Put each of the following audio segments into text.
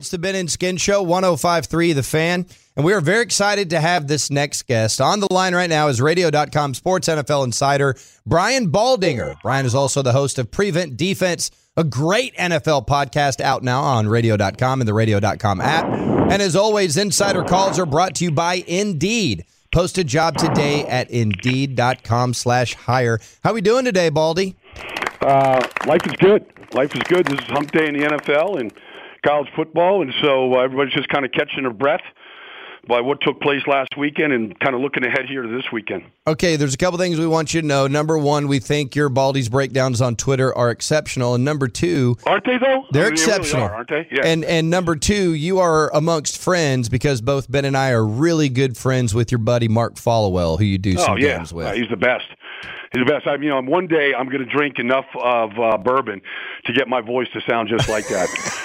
It's the Ben and Skin Show, 105.3 The Fan, and we are very excited to have this next guest. On the line right now is Radio.com sports NFL insider Brian Baldinger. Brian is also the host of Prevent Defense, a great NFL podcast out now on Radio.com and the Radio.com app. And as always, Insider Calls are brought to you by Indeed. Post a job today at Indeed.com/hire. How we doing today, Baldy? Life is good. Life is good. This is hump day in the NFL and college football, and so everybody's just kind of catching their breath by what took place last weekend and kind of looking ahead here to this weekend. Okay, there's a couple things we want you to know. Number one, we think your Baldy's breakdowns on Twitter are exceptional. And number two... Aren't they, though? They're exceptional. They really are, aren't they? Yeah. And number two, you are amongst friends because both Ben and I are really good friends with your buddy Mark Followell, who you do some games with. He's the best. He's the best. One day I'm going to drink enough of bourbon to get my voice to sound just like that.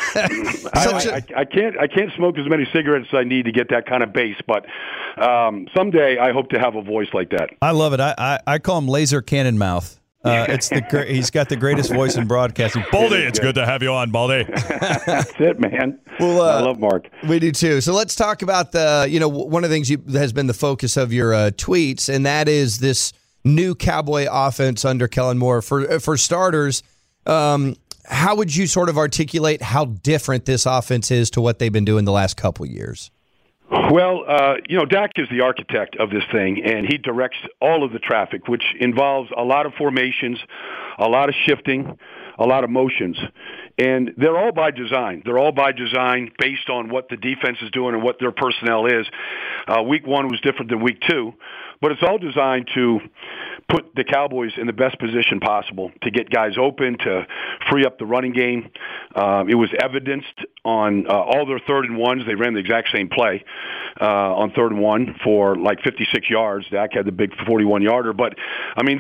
I can't smoke as many cigarettes as I need to get that kind of bass, but someday I hope to have a voice like that. I love it. I call him Laser Cannon Mouth. He's got the greatest voice in broadcasting. Baldy, it's good to have you on, Baldy. That's it, man. Well, I love Mark. We do too. So let's talk about one of the things that has been the focus of your tweets, and that is this new Cowboy offense under Kellen Moore. For starters, how would you sort of articulate how different this offense is to what they've been doing the last couple years? Well, Dak is the architect of this thing, and he directs all of the traffic, which involves a lot of formations, a lot of shifting, a lot of motions. And they're all by design. They're all by design based on what the defense is doing and what their personnel is. Week one was different than week two, but it's all designed to put the Cowboys in the best position possible to get guys open, to free up the running game. It was evidenced on all their 3rd and 1s. They ran the exact same play on 3rd and 1 for like 56 yards. Dak had the big 41-yarder, but I mean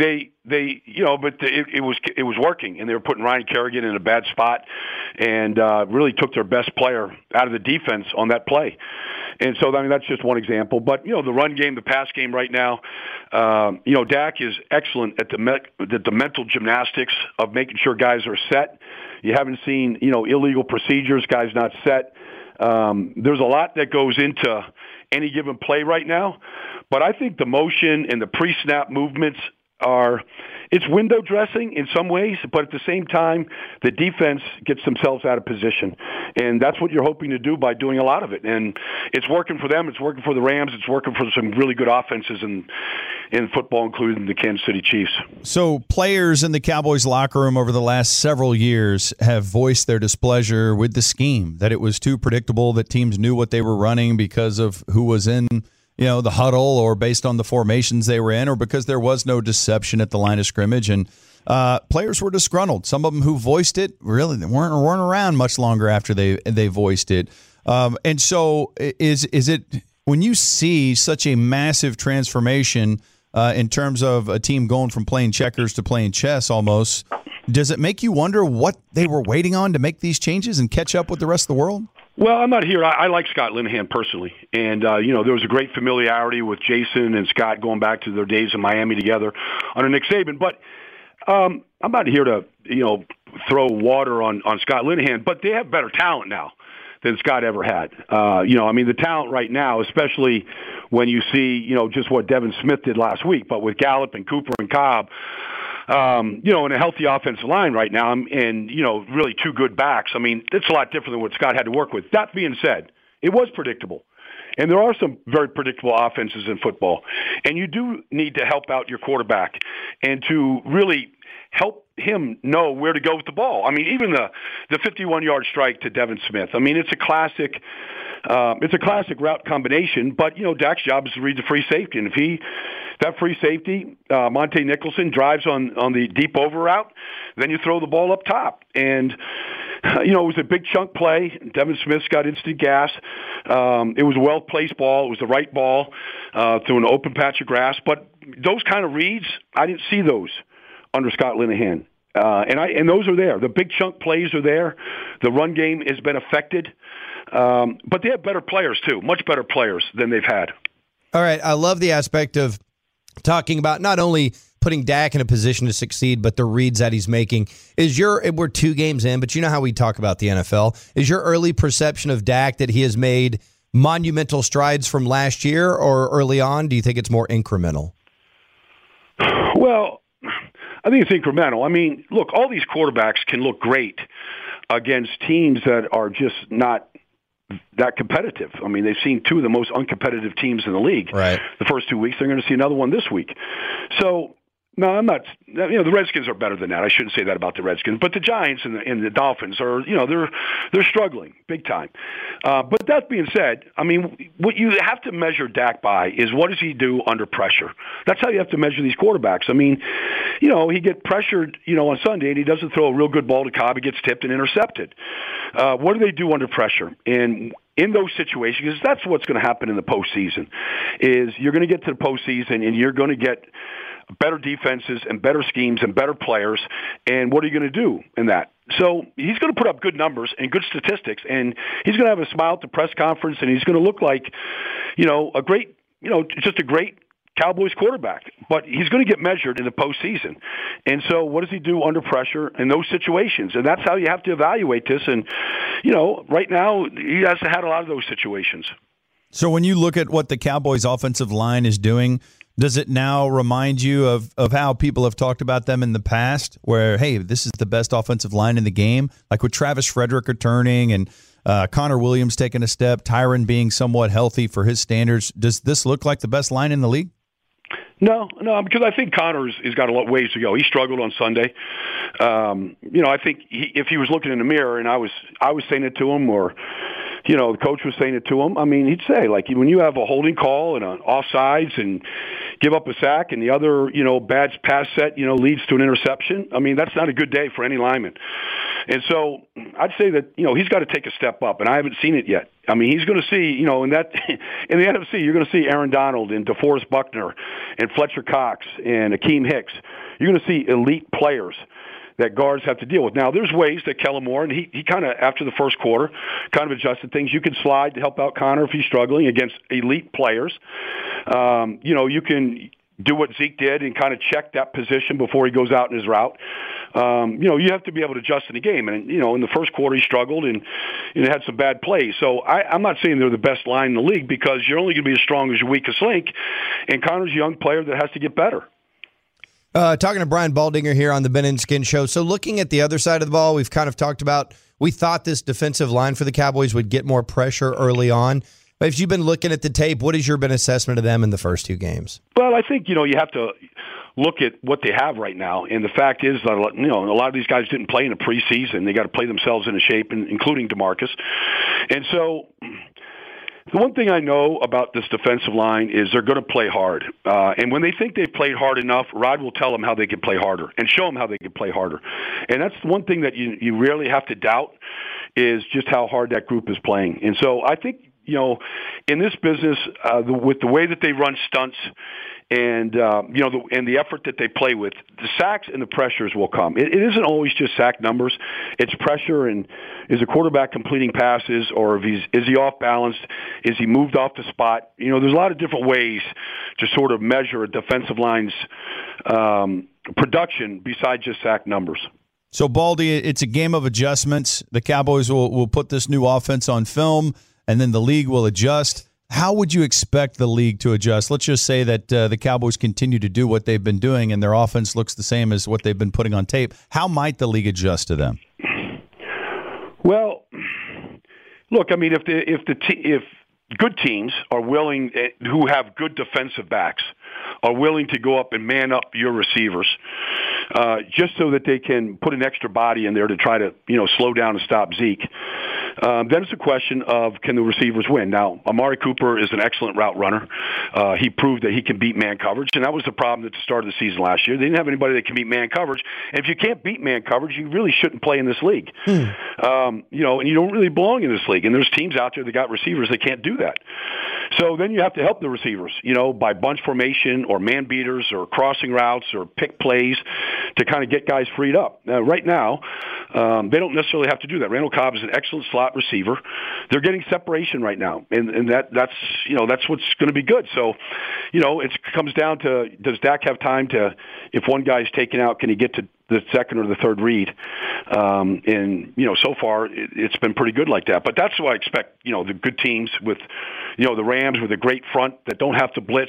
it was working, and they were putting Ryan Kerrigan in a bad spot, and really took their best player out of the defense on that play. And so, that's just one example. But, the run game, the pass game right now, Dak is excellent at the mental gymnastics of making sure guys are set. You haven't seen, illegal procedures, guys not set. There's a lot that goes into any given play right now. But I think the motion and the pre-snap movements it's window dressing in some ways, but at the same time, the defense gets themselves out of position. And that's what you're hoping to do by doing a lot of it. And it's working for them. It's working for the Rams. It's working for some really good offenses in football, including the Kansas City Chiefs. So players in the Cowboys locker room over the last several years have voiced their displeasure with the scheme, that it was too predictable, that teams knew what they were running because of who was in the huddle, or based on the formations they were in, or because there was no deception at the line of scrimmage. And players were disgruntled. Some of them who voiced it really weren't around much longer after they voiced it. And so is it, when you see such a massive transformation in terms of a team going from playing checkers to playing chess almost, does it make you wonder what they were waiting on to make these changes and catch up with the rest of the world? Well, I'm not here. I like Scott Linehan personally. And, there was a great familiarity with Jason and Scott going back to their days in Miami together under Nick Saban. But I'm not here to, throw water on Scott Linehan, but they have better talent now than Scott ever had. The talent right now, especially when you see, just what Devin Smith did last week, but with Gallup and Cooper and Cobb, in a healthy offensive line right now, and, really two good backs. It's a lot different than what Scott had to work with. That being said, it was predictable. And there are some very predictable offenses in football. And you do need to help out your quarterback and to really help him know where to go with the ball. Even the 51-yard strike to Devin Smith. It's a classic route combination, but, Dak's job is to read the free safety. And if that free safety, Monte Nicholson, drives on the deep over route, then you throw the ball up top. And, it was a big chunk play. Devin Smith's got instant gas. It was a well-placed ball. It was the right ball through an open patch of grass. But those kind of reads, I didn't see those under Scott Linehan. And those are there. The big chunk plays are there. The run game has been affected. But they have better players, too, much better players than they've had. All right. I love the aspect of talking about not only putting Dak in a position to succeed, but the reads that he's making. We're 2 games in, but you know how we talk about the NFL. Is your early perception of Dak that he has made monumental strides from last year, or early on, do you think it's more incremental? Well, I think it's incremental. I mean, look, all these quarterbacks can look great against teams that are just not that competitive. I mean, they've seen 2 of the most uncompetitive teams in the league. Right. The first 2 weeks, they're going to see another one this week. So, no, I'm not. The Redskins are better than that. I shouldn't say that about the Redskins, but the Giants and the Dolphins are, they're struggling big time. But that being said, I mean, what you have to measure Dak by is what does he do under pressure. That's how you have to measure these quarterbacks. I mean, he get pressured, on Sunday, and he doesn't throw a real good ball to Cobb. He gets tipped and intercepted. What do they do under pressure? And in those situations, because that's what's going to happen in the postseason, is you're going to get to the postseason and you're going to get better defenses and better schemes and better players. And what are you going to do in that? So he's going to put up good numbers and good statistics, and he's going to have a smile at the press conference, and he's going to look like, a great, just a great Cowboys quarterback. But he's going to get measured in the postseason. And so what does he do under pressure in those situations? And that's how you have to evaluate this. And, right now he hasn't had a lot of those situations. So when you look at what the Cowboys offensive line is doing, does it now remind you of how people have talked about them in the past where, hey, this is the best offensive line in the game? Like with Travis Frederick returning and Connor Williams taking a step, Tyron being somewhat healthy for his standards. Does this look like the best line in the league? No, because I think Connor's has got a lot ways to go. He struggled on Sunday. I think if he was looking in the mirror and I was saying it to him, or the coach was saying it to him, I mean, he'd say, like, when you have a holding call and an offsides and give up a sack and the other, bad pass set, leads to an interception, I mean, that's not a good day for any lineman. And so I'd say that, he's got to take a step up, and I haven't seen it yet. I mean, he's going to see, in the NFC, you're going to see Aaron Donald and DeForest Buckner and Fletcher Cox and Akeem Hicks. You're going to see elite players that guards have to deal with. Now, there's ways that Kellen Moore, and he kind of, after the first quarter, kind of adjusted things. You can slide to help out Connor if he's struggling against elite players. You can do what Zeke did and kind of check that position before he goes out in his route. You have to be able to adjust in the game. And, in the first quarter he struggled and had some bad plays. So I'm not saying they're the best line in the league because you're only going to be as strong as your weakest link. And Connor's a young player that has to get better. Talking to Brian Baldinger here on the Ben and Skin Show. So looking at the other side of the ball, we've kind of talked about, we thought this defensive line for the Cowboys would get more pressure early on. But if you've been looking at the tape, what has your been assessment of them in the first 2 games? Well, I think, you have to look at what they have right now. And the fact is that, a lot of these guys didn't play in the preseason. They got to play themselves into shape, including DeMarcus. And so the one thing I know about this defensive line is they're going to play hard. And when they think they've played hard enough, Rod will tell them how they can play harder and show them how they can play harder. And that's one thing that you rarely have to doubt is just how hard that group is playing. And so I think, in this business, with the way that they run stunts and, and the effort that they play with, the sacks and the pressures will come. It isn't always just sack numbers. It's pressure and is a quarterback completing passes, or is he off balance? Is he moved off the spot? There's a lot of different ways to sort of measure a defensive line's production besides just sack numbers. So, Baldy, it's a game of adjustments. The Cowboys will put this new offense on film, and then the league will adjust. How would you expect the league to adjust? Let's just say that the Cowboys continue to do what they've been doing and their offense looks the same as what they've been putting on tape. How might the league adjust to them? Well, look, I mean, if good teams are willing, who have good defensive backs, are willing to go up and man up your receivers, just so that they can put an extra body in there to try to, slow down and stop Zeke. Then it's a question of, can the receivers win? Now, Amari Cooper is an excellent route runner. He proved that he can beat man coverage, and that was the problem at the start of the season last year. They didn't have anybody that can beat man coverage. And if you can't beat man coverage, you really shouldn't play in this league. And you don't really belong in this league. And there's teams out there that got receivers that can't do that. So then you have to help the receivers, by bunch formation or man beaters or crossing routes or pick plays to kind of get guys freed up. Now, right now, they don't necessarily have to do that. Randall Cobb is an excellent slot receiver. They're getting separation right now, and that's what's going to be good. So, it comes down to, does Dak have time to, if one guy's taken out, can he get to the second or the third read? And so far it's been pretty good like that. But that's what I expect. The good teams with, the Rams with a great front that don't have to blitz.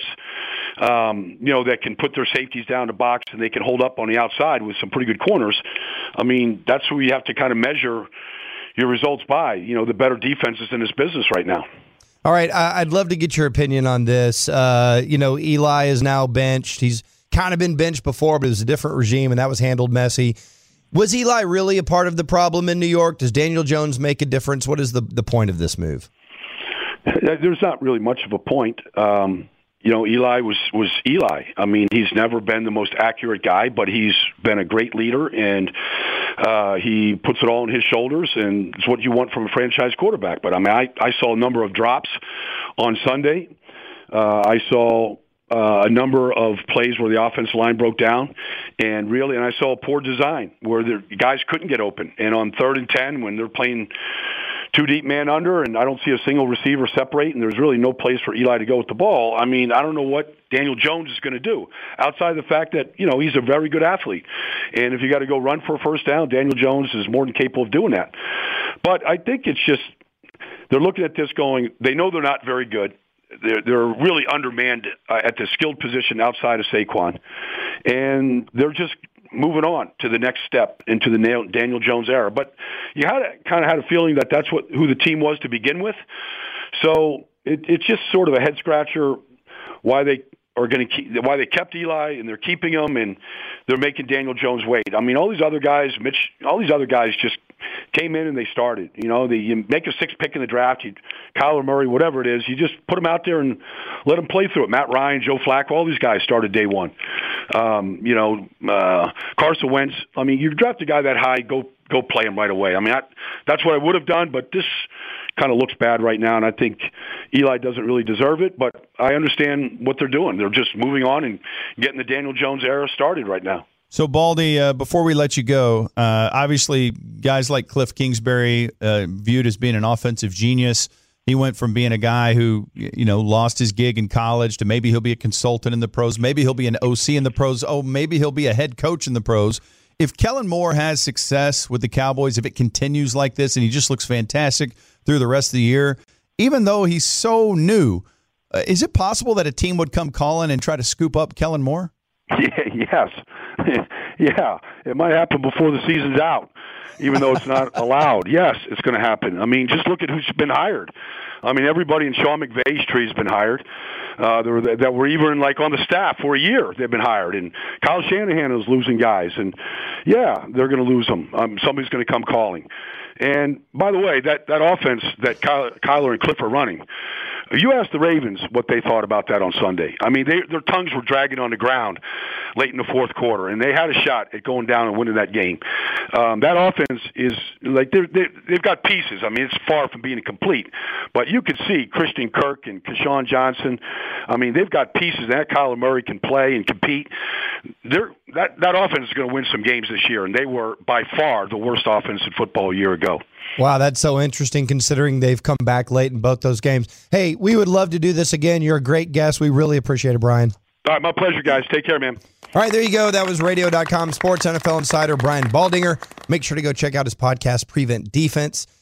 That can put their safeties down to box and they can hold up on the outside with some pretty good corners. I mean, that's where you have to kind of measure your results by. The better defenses in this business right now. All right, I'd love to get your opinion on this. Eli is now benched. He's kind of been benched before, but it was a different regime, and that was handled messy. Was Eli really a part of the problem in New York? Does Daniel Jones make a difference? What is the point of this move? There's not really much of a point. Eli was Eli. I mean, he's never been the most accurate guy, but he's been a great leader, and he puts it all on his shoulders, and it's what you want from a franchise quarterback. But, I mean, I saw a number of drops on Sunday. I saw a number of plays where the offensive line broke down, and I saw a poor design where the guys couldn't get open. And on 3rd and 10, when they're playing two deep man under, and I don't see a single receiver separate, and there's really no place for Eli to go with the ball. I mean, I don't know what Daniel Jones is going to do outside of the fact that, he's a very good athlete. And if you got to go run for a first down, Daniel Jones is more than capable of doing that. But I think it's just, they're looking at this going, they know they're not very good. They're really undermanned at the skilled position outside of Saquon. And they're just moving on to the next step into the Daniel Jones era. But you kind of had a feeling that that's who the team was to begin with. So it's just sort of a head scratcher why they kept Eli and they're keeping him and they're making Daniel Jones wait. I mean, all these other guys just came in and they started. You make a 6th pick in the draft, Kyler Murray, whatever it is, you just put them out there and let them play through it. Matt Ryan, Joe Flacco, all these guys started day one. Carson Wentz. I mean, you draft a guy that high, go play him right away. I mean, that's what I would have done, but this kind of looks bad right now, and I think Eli doesn't really deserve it, but I understand what they're doing. They're just moving on and getting the Daniel Jones era started right now. So, Baldy, before we let you go, obviously guys like Cliff Kingsbury, viewed as being an offensive genius. He went from being a guy who, lost his gig in college to maybe he'll be a consultant in the pros. Maybe he'll be an OC in the pros. Oh, maybe he'll be a head coach in the pros. If Kellen Moore has success with the Cowboys, if it continues like this and he just looks fantastic through the rest of the year, even though he's so new, is it possible that a team would come calling and try to scoop up Kellen Moore? Yes. Yeah, it might happen before the season's out, even though it's not allowed. Yes, it's going to happen. I mean, just look at who's been hired. I mean, everybody in Sean McVay's tree has been hired. That were even on the staff for a year. They've been hired, and Kyle Shanahan is losing guys, and yeah, they're going to lose them. Somebody's going to come calling. And by the way, that offense that Kyler and Cliff are running. You asked the Ravens what they thought about that on Sunday. I mean, their tongues were dragging on the ground late in the fourth quarter, and they had a shot at going down and winning that game. That offense is they've got pieces. I mean, it's far from being complete, but you could see Christian Kirk and Keyshawn Johnson. I mean, they've got pieces. That Kyler Murray can play and compete. That offense is going to win some games this year, and they were by far the worst offense in football a year ago. Wow, that's so interesting considering they've come back late in both those games. Hey, we would love to do this again. You're a great guest. We really appreciate it, Brian. All right, my pleasure, guys. Take care, man. All right, there you go. That was Radio.com sports NFL insider Brian Baldinger. Make sure to go check out his podcast, Prevent Defense.